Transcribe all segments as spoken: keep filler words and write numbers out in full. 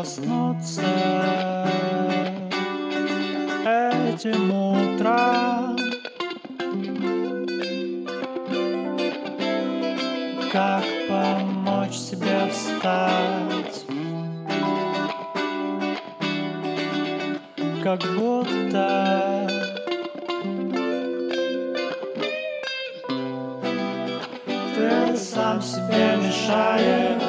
проснуться этим утром? Как помочь себе встать? Как будто ты сам себе мешаешь.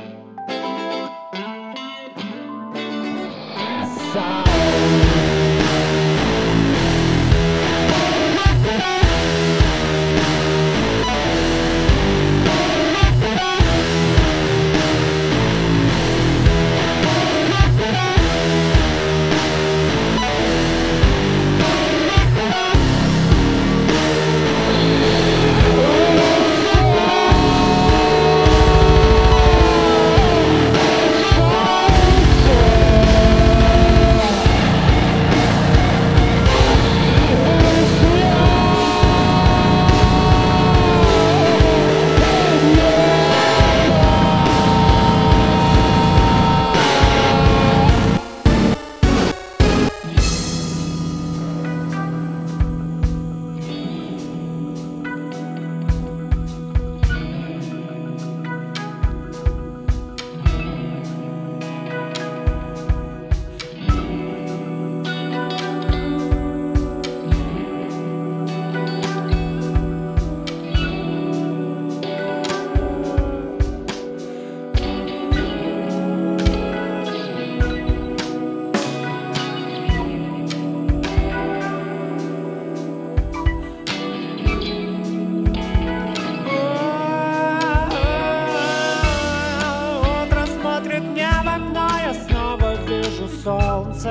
Солнце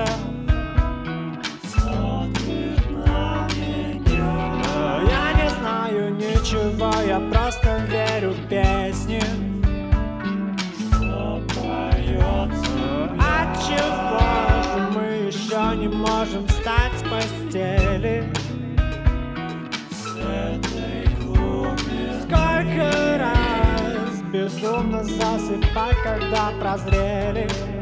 смотрит на меня. Я не знаю ничего, я просто верю в песни, что поется. Отчего же мы еще не можем встать с постели с этой глубины? Сколько раз безумно засыпать, когда прозрели